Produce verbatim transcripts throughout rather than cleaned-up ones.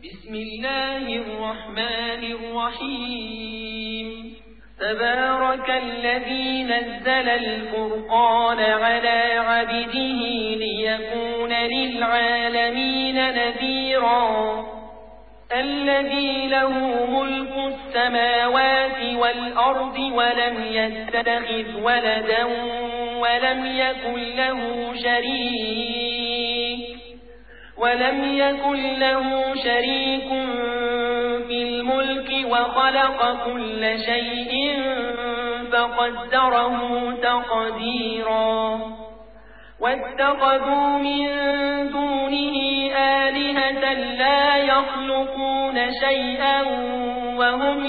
بسم الله الرحمن الرحيم تبارك الذي نزل الفرقان على عبده ليكون للعالمين نذيرا الذي له ملك السماوات والأرض ولم يتخذ ولدا ولم يكن له شريك ولم يكن له شريك في الملك وخلق كل شيء فقدره تقديرا واتخذوا من دونه آلهة لا يخلقون شيئا وهم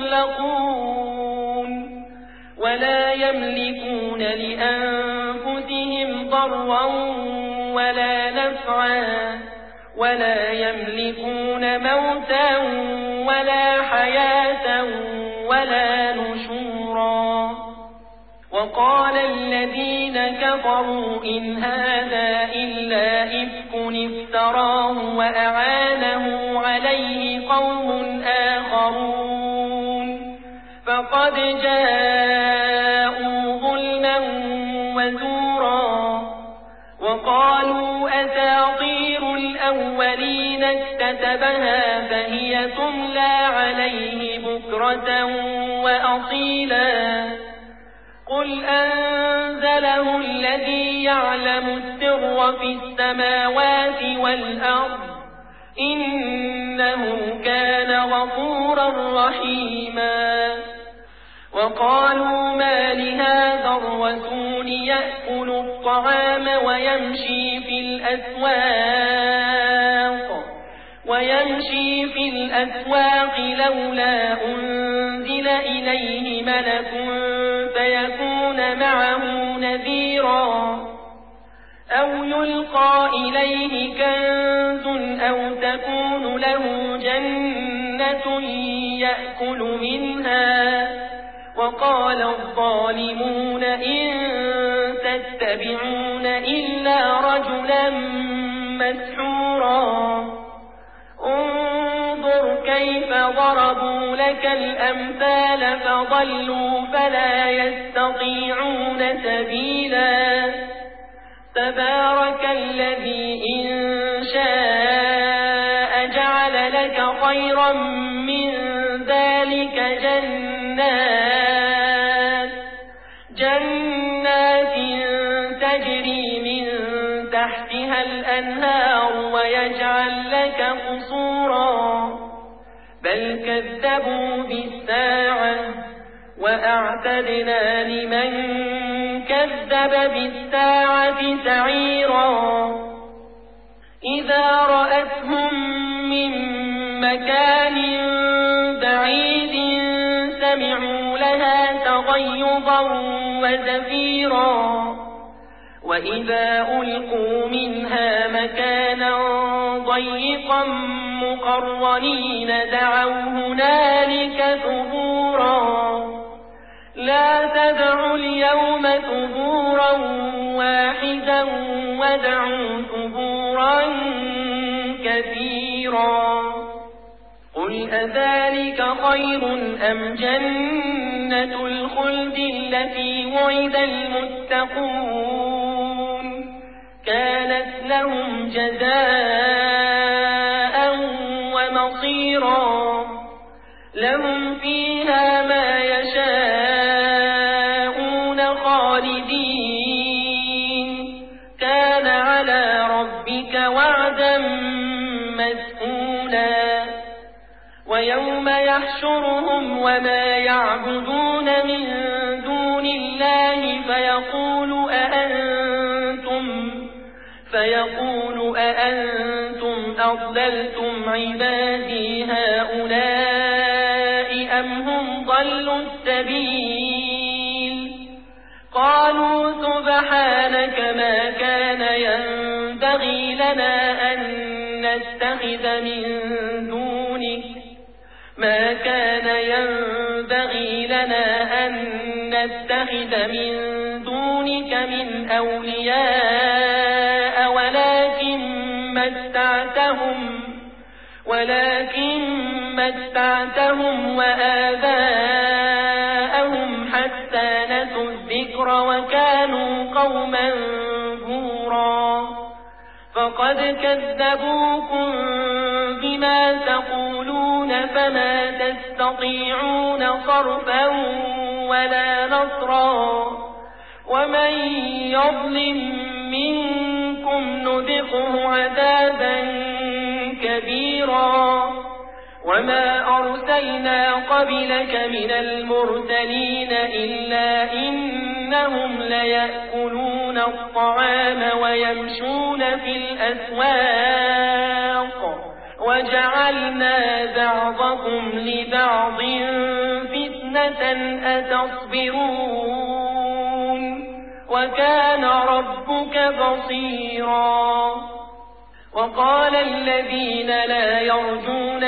يخلقون ولا يملكون لأنفسهم ضرا ولا نفعا ولا يملكون موتا ولا حياة ولا نشورا وقال الذين كفروا إن هذا إلا إفك افتراه وأعانه عليه قوم آخرون فقد جاءوا ظلما وزورا وقالوا أساطير الأولين اكتتبها فهي تملى عليه بكرة وأصيلا قل أنزله الذي يعلم السر في السماوات والأرض إنه كان غفورا رحيما وقالوا ما لهذا الرسول يأكل الطعام ويمشي في الأسواق ويمشي في الأسواق لولا أنزل إليه ملك فيكون معه نذيرا أو يلقى إليه كنز أو تكون له جنة يأكل منها وقال الظالمون إن تتبعون إلا رجلا مسحورا انظر كيف ضربوا لك الأمثال فضلوا فلا يستطيعون سبيلا تبارك الذي إن شاء جعل لك خيرا من ذلك جنات جنات تجري من تحتها الأنهار ويجعل لك قصورا بل كذبوا بالساعة وأعتدنا لمن كذب بالساعة سعيرا إذا رأتهم من مكان بعيد سمعوا لها تغيظا وزفيرا وإذا ألقوا منها مكانا ضيقا مقرنين دعوا هنالك ثبورا لا تدعوا اليوم ثبورا واحدا وادعوا ثبورا كثيرا قل أذلك خير أم جنة الخلد التي وعد المتقون كانت لهم جزاء ومصيرا لهم فيها ما يشاءون خالدين كان على ربك وعدا مسئولا ويوم يحشرهم وما يعبدون من دون الله فيقول أأنتم فيقول أأنتم أضللتم عبادي هؤلاء أم هم ضلوا السبيل قالوا سبحانك ما كان ينبغي لنا أن نتخذ من دونك ما كان ينبغي لنا أن نتخذ من دونك من أولياء ولكن متعتهم ولكن متعتهم وآباءهم حتى نسوا الذكر وكانوا قوما بورا فقد كذبوكم بما تقولون فما تستطيعون صرفا ولا نصرا ومن يظلم منكم نذقه عذابا كبيرا وما أرسلنا قبلك من المرسلين إلا إنهم ليأكلون الطعام ويمشون في الأسواق وجعلنا بعضكم لبعض فتنة أتصبرون وكان ربك بصيرا وقال الذين لا يرجون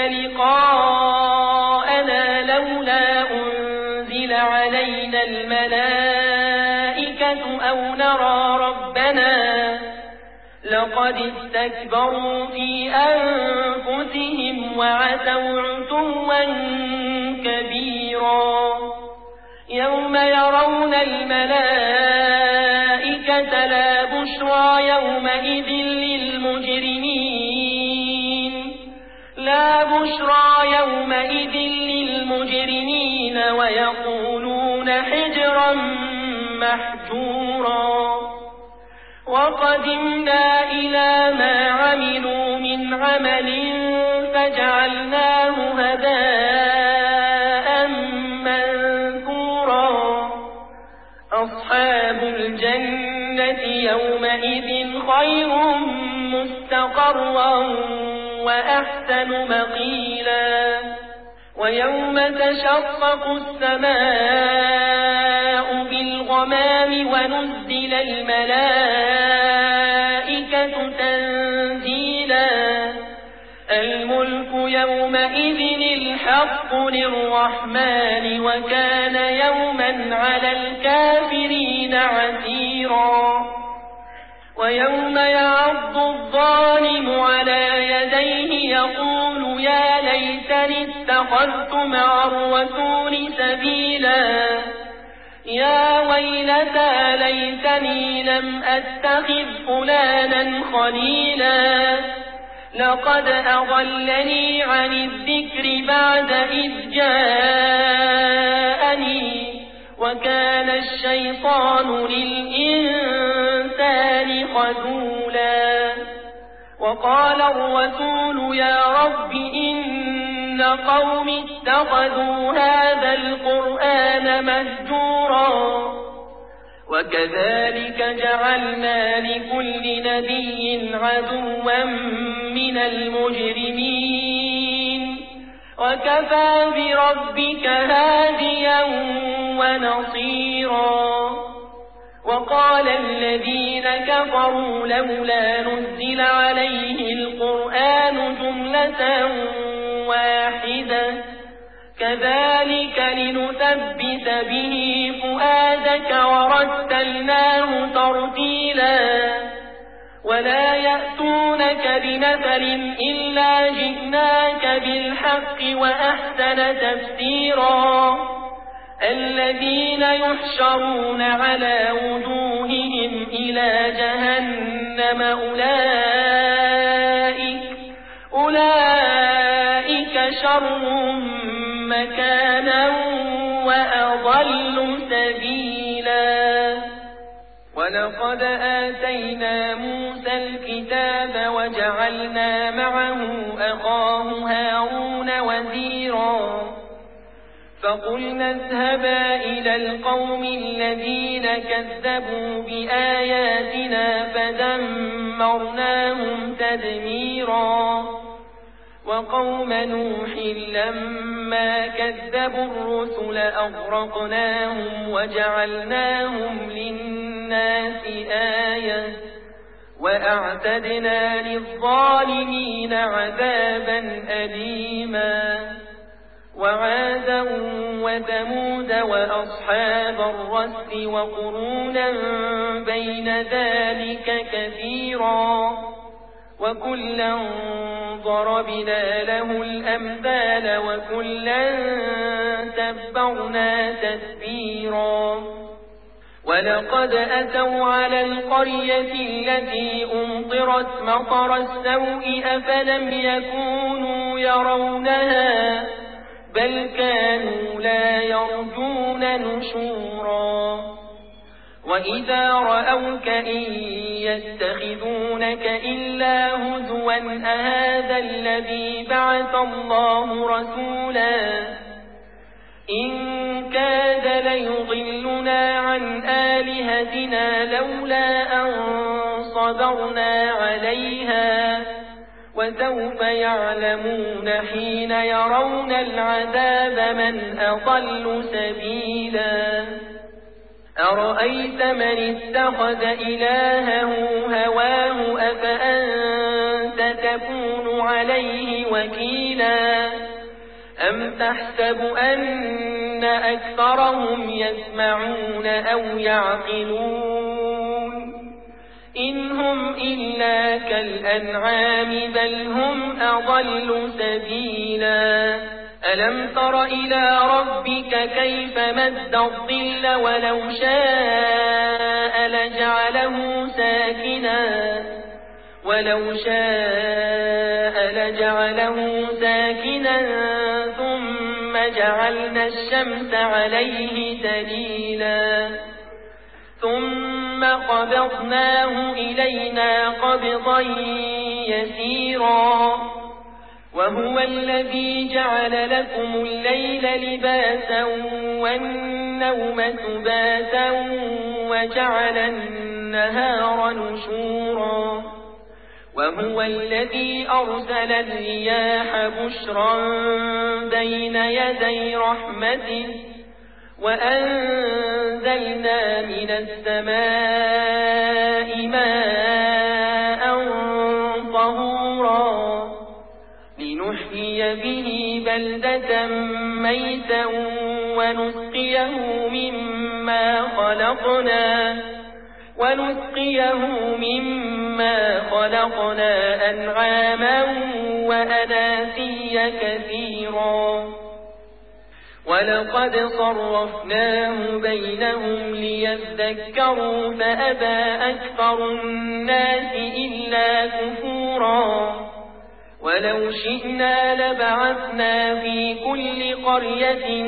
لقاءنا لولا أنزل علينا الملائكة أو نرى ربنا لقد استكبروا في أنفسهم وعتوا عتوا كبيرا يوم يرون الملائكة لا بشرى يومئذ للمجرمين لا بشرى يومئذ للمجرمين ويقولون حجرا محجورا وقدمنا إلى ما عملوا من عمل فجعلناه هباء منثورا أصحاب الجنة يومئذ خير مستقرا وأحسن مقيلا ويوم تشقق السماء بالغمام ونزل الملائكة تنزيلا الملك يومئذ الحق للرحمن وكان يوما على الكافرين عسيرا ويوم يعض الظالم على يديه يقول يا ليتني اتخذت مع الرسول سبيلا يا ويلتى ليتني لم أتخذ فلانا خليلا لقد أضلني عن الذكر بعد إذ جاءني وكان الشيطان للإنسان خذولا وقال الرسول يا رب إن قوم اتخذوا هذا القرآن مهجورا وكذلك جعلنا لكل نبي عدوا من المجرمين وكفى بربك هاديا ونصيرا وقال الذين كفروا لولا نزل عليه القرآن جملة واحدة كذلك لنثبت به فؤادك ورتلناه ترتيلا ولا يأتونك بمثل إلا جئناك بالحق وأحسن تفسيرا الذين يحشرون على وجوههم إلى جهنم أولئك أولئك شر مكانا وأضل سبيلا ولقد آتينا موسى الكتاب وجعلنا معه أخاه هارون وزيرا فقلنا اذهبا إلى القوم الذين كذبوا بآياتنا فدمرناهم تدميرا وقوم نوح لما كذبوا الرسل أغرقناهم وجعلناهم للناس آية وأعتدنا للظالمين عذابا أليما وعادا وثمود وأصحاب الرس وقرونا بين ذلك كثيرا وكلا ضربنا له الأمثال وكلا تبرنا تتبيرا ولقد أتوا على القرية التي أمطرت مطر السوء أفلم يكونوا يرونها بل كانوا لا يرجون نشورا وإذا رأوك إن يتخذونك إلا هزوا أهذا الذي بعث الله رسولا إن كاد ليضلنا عن آلهتنا لولا أن صبرنا عليها وسوف يعلمون حين يرون العذاب من أضل سبيلا أرأيت من اتخذ إلهه هواه أفأنت تكون عليه وكيلا أم تحسب أن أكثرهم يسمعون أو يعقلون إن هم إلا كالأنعام بل هم أضل سبيلا ألم تر إلى ربك كيف مد الظل ولو شاء لجعله ساكنا ولو شاء لجعله ساكنا ثم جعلنا الشمس عليه دليلا ثم قبضناه إلينا قبضا يسيرا وهو الذي جعل لكم الليل لباسا والنوم سباتا وجعل النهار نشورا وهو الذي أرسل الرياح بشرا بين يدي رحمته وأنزلنا من السماء ماء طهورا لنحيي به بلدة ميتا ونسقيه مما خلقنا ونسقيه مما خلقنا أنعاما وأناسيا كثيرا ولقد صرفناه بينهم ليذكروا فأبى أكثر الناس إلا كفورا ولو شئنا لبعثنا في كل قرية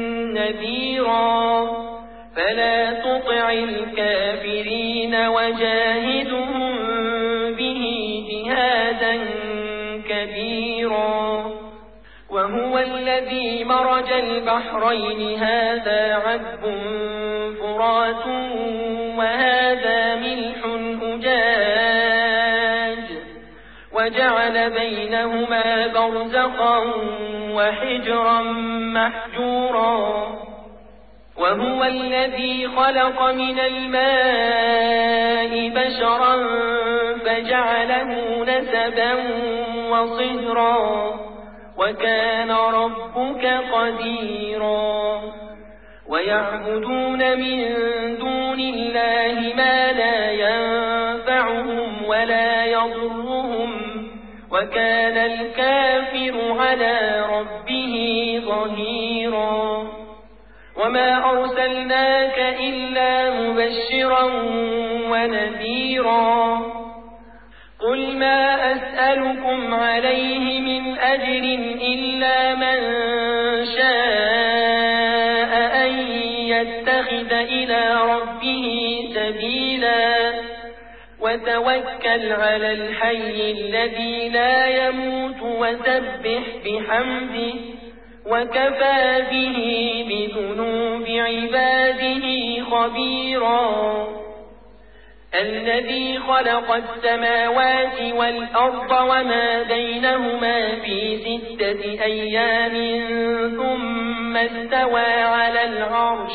نذيرا فلا تطع الكافرين وجاهدهم به جهادا كبيرا وهو الذي مرج البحرين هذا عذب فرات وهذا ملح أجاج وجعل بينهما برزخا وحجرا محجورا وهو الذي خلق من الماء بشرا فجعله نسبا وصهرا وكان ربك قديرا ويعبدون من دون الله ما لا ينفعهم ولا يضرهم وكان الكافر على ربه ظهيرا وما أرسلناك إلا مبشرا ونذيرا قل ما أسألكم عليه من أجر إلا من شاء أن يتخذ إلى ربه سبيلا وتوكل على الحي الذي لا يموت وسبح بحمده وكفى به بذنوب عباده خبيرا الذي خلق السماوات والأرض وما بينهما في ستة أيام ثم استوى على العرش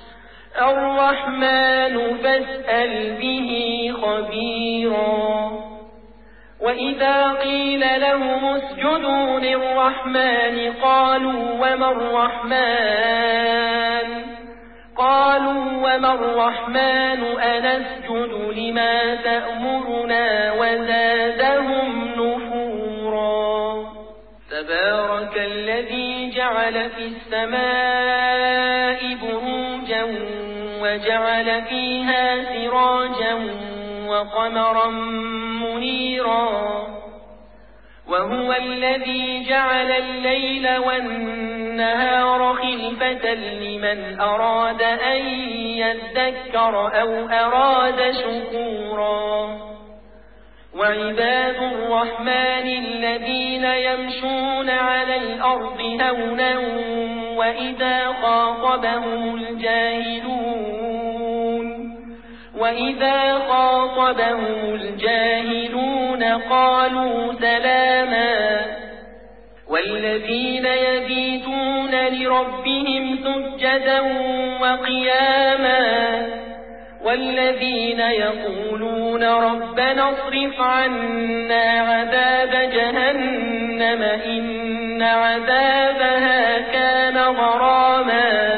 الرحمن فاسأل به خبيرا وإذا قيل لهم اسجدوا للرحمن قالوا وما الرحمن قالوا وما الرحمن أنسجد لما تأمرنا وزادهم نفورا تبارك الذي جعل في السماء بروجا وجعل فيها سراجا وقمرا منيرا وهو الذي جعل الليل والنهار خلفة لمن أراد أن يذكر أو أراد شكورا وعباد الرحمن الذين يمشون على الأرض هونا وإذا خاطبهم الجاهلون وإذا خاطبهم الجاهلون قالوا سلاما والذين يبيتون لربهم سجدا وقياما والذين يقولون ربنا اصرف عنا عذاب جهنم إن عذابها كان غراما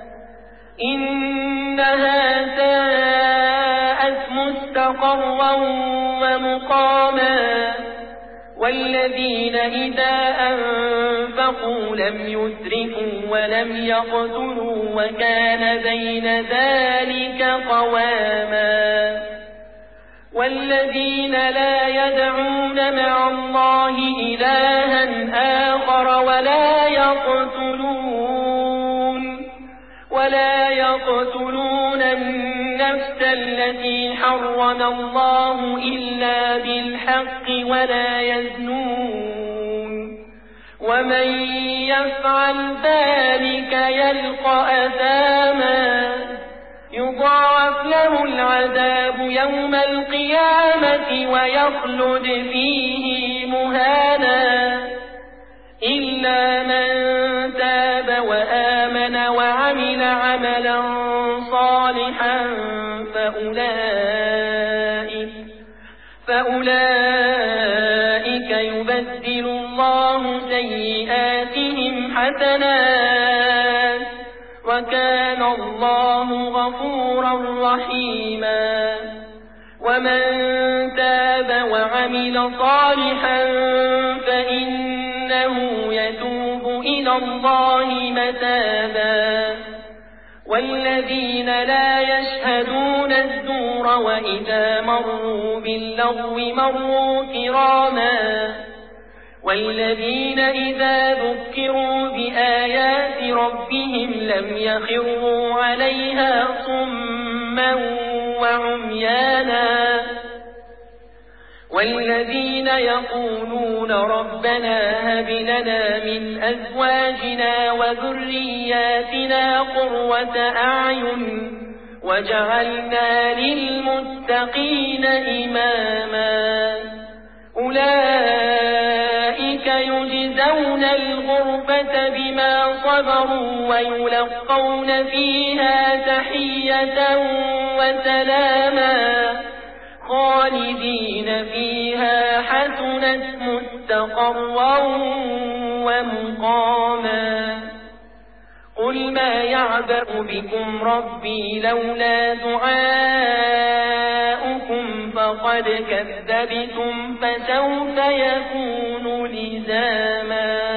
إنها ساءت مستقرا ومقاما والذين إذا أنفقوا لم يسرفوا ولم يقتروا وكان بين ذلك قواما والذين لا يدعون مع الله إلها آخر ولا يقتلون ولا يقتلون النفس التي حرم الله إلا بالحق ولا يزنون ومن يفعل ذلك يلقى أثاما يضاعف له العذاب يوم القيامة ويخلد فيه مهانا إلا من تاب وآمن وعمل عملا صالحا فأولئك, فأولئك يبدل الله سيئاتهم حسنات وكان الله غفورا رحيما ومن تاب وعمل صالحا فإنه يتوب إلى الله متابا والذين لا يشهدون الزور وإذا مروا باللغو مروا كراما والذين إذا ذكروا بآيات ربهم لم يخروا عليها صما وعميانا والذين يقولون ربنا هب لنا من أزواجنا وذرياتنا قرة أعين وجعلنا للمتقين إماما أولئك يجزون الغرفة بما صبروا ويلقون فيها تحية وسلاما خالدين فيها حسنت مستقرا ومقاما قل ما يعبأ بكم ربي لولا دعاؤكم فقد كذبتم فسوف يكون لزاما